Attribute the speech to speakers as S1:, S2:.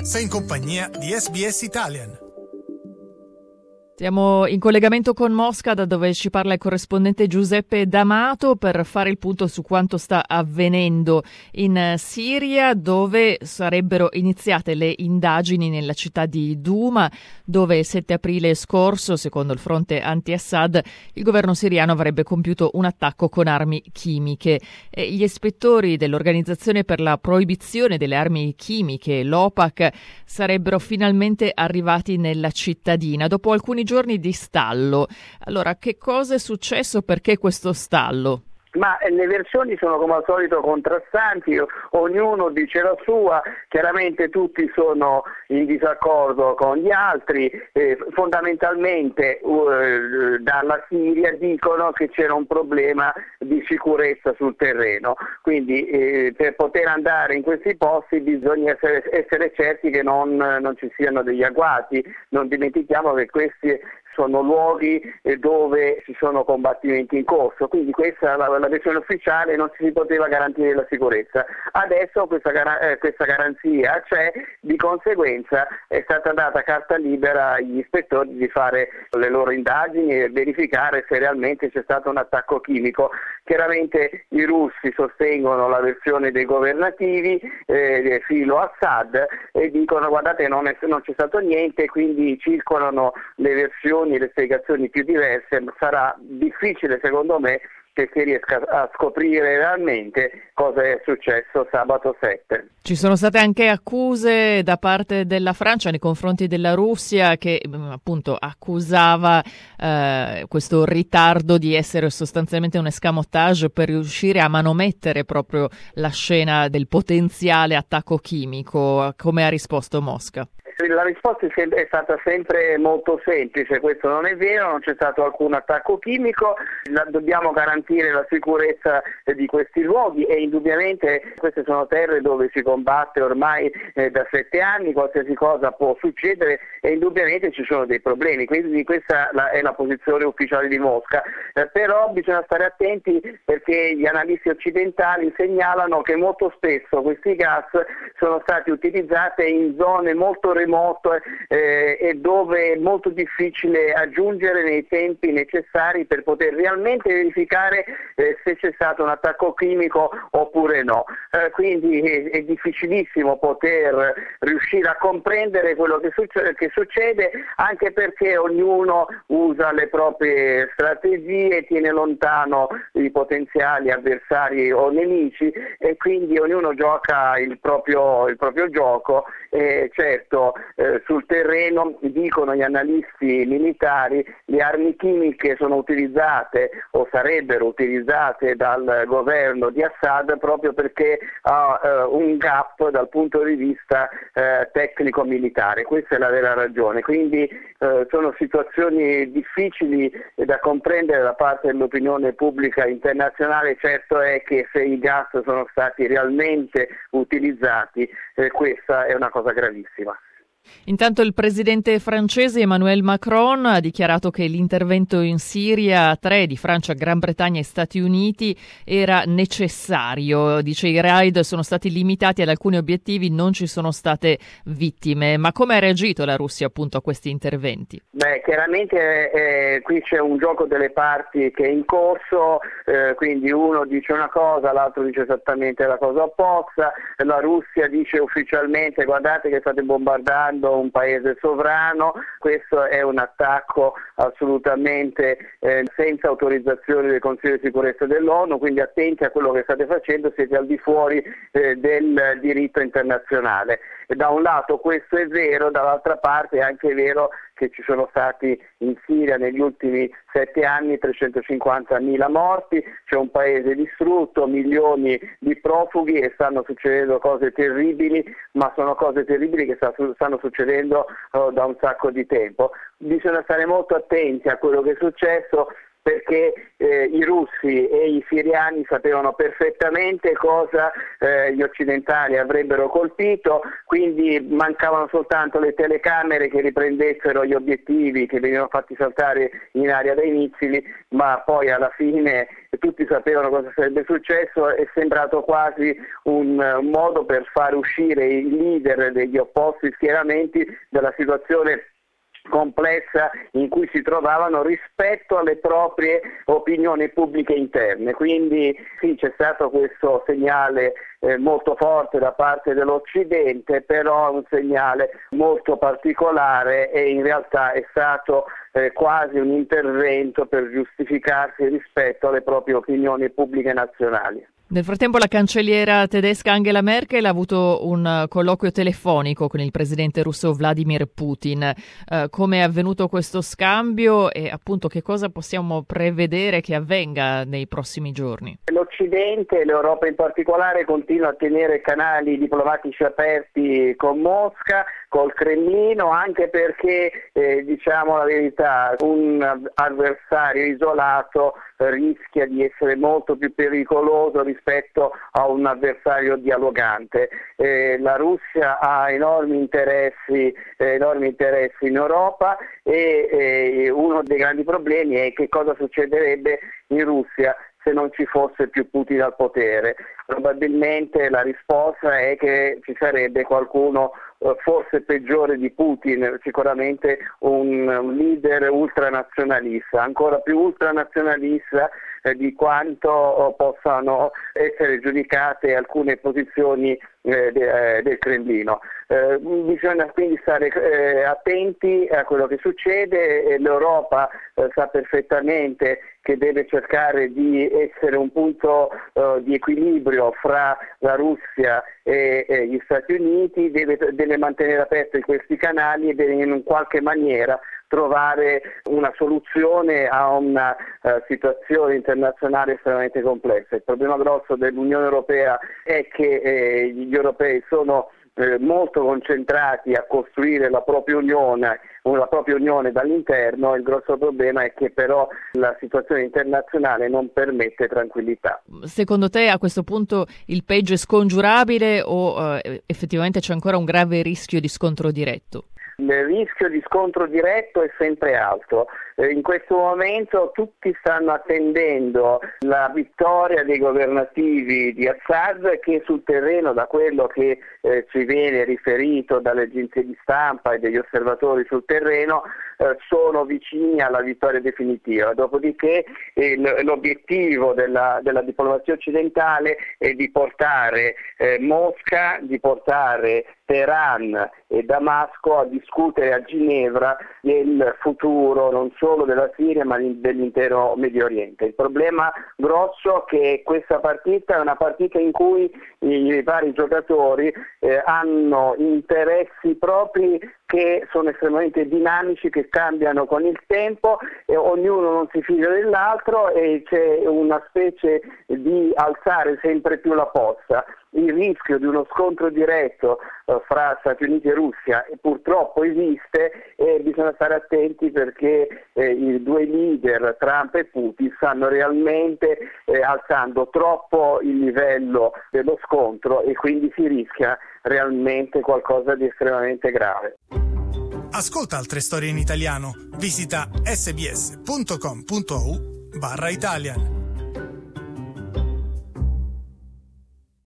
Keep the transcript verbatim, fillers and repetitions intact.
S1: Sei in compagnia di S B S Italian.
S2: Siamo in collegamento con Mosca, da dove ci parla il corrispondente Giuseppe D'Amato, per fare il punto su quanto sta avvenendo in Siria, dove sarebbero iniziate le indagini nella città di Douma, dove il sette aprile scorso, secondo il fronte anti-Assad, il governo siriano avrebbe compiuto un attacco con armi chimiche. E gli ispettori dell'Organizzazione per la Proibizione delle Armi Chimiche, l'OPAC, sarebbero finalmente arrivati nella cittadina dopo alcuni giorni di stallo. Allora, che cosa è successo? Perché questo stallo?
S3: Ma le versioni sono come al solito contrastanti, ognuno dice la sua, chiaramente tutti sono in disaccordo con gli altri, eh, fondamentalmente uh, dalla Siria dicono che c'era un problema di sicurezza sul terreno, quindi eh, per poter andare in questi posti bisogna essere, essere certi che non, non ci siano degli agguati. Non dimentichiamo che questi sono luoghi dove ci sono combattimenti in corso, quindi questa è la, la versione ufficiale, non si poteva garantire la sicurezza. Adesso questa, eh, questa garanzia c'è, di conseguenza è stata data carta libera agli ispettori di fare le loro indagini e verificare se realmente c'è stato un attacco chimico. Chiaramente i russi sostengono la versione dei governativi, eh, filo Assad, e dicono guardate non, è, non c'è stato niente, quindi circolano le versioni, le spiegazioni più diverse. Sarà difficile secondo me che si riesca a scoprire realmente cosa è successo sabato sette.
S2: Ci sono state anche accuse da parte della Francia nei confronti della Russia, che appunto accusava eh, questo ritardo di essere sostanzialmente un escamotage per riuscire a manomettere proprio la scena del potenziale attacco chimico. Come ha risposto Mosca?
S3: La risposta è stata sempre molto semplice: questo non è vero, non c'è stato alcun attacco chimico, dobbiamo garantire la sicurezza di questi luoghi e indubbiamente queste sono terre dove si combatte ormai eh, da sette anni, qualsiasi cosa può succedere e indubbiamente ci sono dei problemi, quindi questa è la posizione ufficiale di Mosca, eh, però bisogna stare attenti perché gli analisti occidentali segnalano che molto spesso questi gas sono stati utilizzati in zone molto remote eh, e dove è molto difficile aggiungere nei tempi necessari per poter realmente verificare eh, se c'è stato un attacco chimico oppure no. Eh, quindi è, è difficilissimo poter riuscire a comprendere quello che succede, che succede, anche perché ognuno usa le proprie strategie, tiene lontano i potenziali avversari o nemici e quindi ognuno gioca il proprio, il proprio gioco. Eh, certo, eh, sul terreno dicono gli analisti militari le armi chimiche sono utilizzate o sarebbero utilizzate dal governo di Assad proprio perché ha eh, un gap dal punto di vista eh, tecnico-militare. Questa è la vera ragione, quindi eh, sono situazioni difficili da comprendere da parte dell'opinione pubblica internazionale. Certo è che se i gas sono stati realmente utilizzati, eh, questa è una cosa gravissima.
S2: Intanto il presidente francese Emmanuel Macron ha dichiarato che l'intervento in Siria, tre di Francia, Gran Bretagna e Stati Uniti, era necessario. Dice i raid sono stati limitati ad alcuni obiettivi, non ci sono state vittime. Ma come ha reagito la Russia appunto a questi interventi?
S3: Beh, chiaramente eh, qui c'è un gioco delle parti che è in corso, eh, quindi uno dice una cosa, l'altro dice esattamente la cosa opposta. La Russia dice ufficialmente guardate che state bombardando un paese sovrano, questo è un attacco assolutamente eh, senza autorizzazione del Consiglio di sicurezza dell'ONU, quindi attenti a quello che state facendo, siete al di fuori eh, del diritto internazionale. E da un lato questo è vero, dall'altra parte è anche vero che ci sono stati in Siria negli ultimi sette anni trecentocinquantamila morti, c'è un paese distrutto, milioni di profughi e stanno succedendo cose terribili, ma sono cose terribili che stanno succedendo uh, da un sacco di tempo. Bisogna stare molto attenti a quello che è successo perché eh, i russi e i siriani sapevano perfettamente cosa eh, gli occidentali avrebbero colpito, quindi mancavano soltanto le telecamere che riprendessero gli obiettivi che venivano fatti saltare in aria dai missili, ma poi alla fine tutti sapevano cosa sarebbe successo, è sembrato quasi un, un modo per far uscire i leader degli opposti schieramenti dalla situazione complessa in cui si trovavano rispetto alle proprie opinioni pubbliche interne. Quindi sì, c'è stato questo segnale eh, molto forte da parte dell'Occidente, però un segnale molto particolare e in realtà è stato eh, quasi un intervento per giustificarsi rispetto alle proprie opinioni pubbliche nazionali.
S2: Nel frattempo la cancelliera tedesca Angela Merkel ha avuto un colloquio telefonico con il presidente russo Vladimir Putin. Eh, come è avvenuto questo scambio e appunto che cosa possiamo prevedere che avvenga nei prossimi giorni?
S3: L'Occidente, l'Europa in particolare, continua a tenere canali diplomatici aperti con Mosca, col Cremlino, anche perché, eh, diciamo la verità, un avversario isolato rischia di essere molto più pericoloso rispetto a un avversario dialogante. Eh, la Russia ha enormi interessi, eh, enormi interessi in Europa e eh, uno dei grandi problemi è che cosa succederebbe in Russia se non ci fosse più Putin al potere. Probabilmente la risposta è che ci sarebbe qualcuno forse peggiore di Putin, sicuramente un, un leader ultranazionalista, ancora più ultranazionalista eh, di quanto oh, possano essere giudicate alcune posizioni eh, de, eh, del Cremlino. Eh, bisogna quindi stare eh, attenti a quello che succede e l'Europa eh, sa perfettamente che deve cercare di essere un punto eh, di equilibrio fra la Russia e, e gli Stati Uniti, deve, deve mantenere aperti questi canali e deve in qualche maniera trovare una soluzione a una uh, situazione internazionale estremamente complessa. Il problema grosso dell'Unione Europea è che eh, gli europei sono eh, molto concentrati a costruire la propria unione, la propria unione dall'interno. Il grosso problema è che però la situazione internazionale non permette tranquillità.
S2: Secondo te a questo punto il peggio è scongiurabile o eh, effettivamente c'è ancora un grave rischio di scontro diretto?
S3: Il rischio di scontro diretto è sempre alto. Eh, in questo momento tutti stanno attendendo la vittoria dei governativi di Assad, che sul terreno, da quello che eh, ci viene riferito dalle agenzie di stampa e degli osservatori sul terreno, eh, sono vicini alla vittoria definitiva. Dopodiché eh, l'obiettivo della, della diplomazia occidentale è di portare eh, Mosca, di portare Teheran e Damasco a discutere a Ginevra del futuro non solo della Siria ma dell'intero Medio Oriente. Il problema grosso è che questa partita è una partita in cui i vari giocatori eh, hanno interessi propri che sono estremamente dinamici, che cambiano con il tempo e ognuno non si fida dell'altro e c'è una specie di alzare sempre più la posta. Il rischio di uno scontro diretto eh, fra Stati Uniti e Russia purtroppo esiste e bisogna stare attenti perché eh, i due leader, Trump e Putin, stanno realmente eh, alzando troppo il livello dello scontro e quindi si rischia realmente qualcosa di estremamente grave.
S1: Ascolta altre storie in italiano. Visita sbs punto com punto a u barra Italian.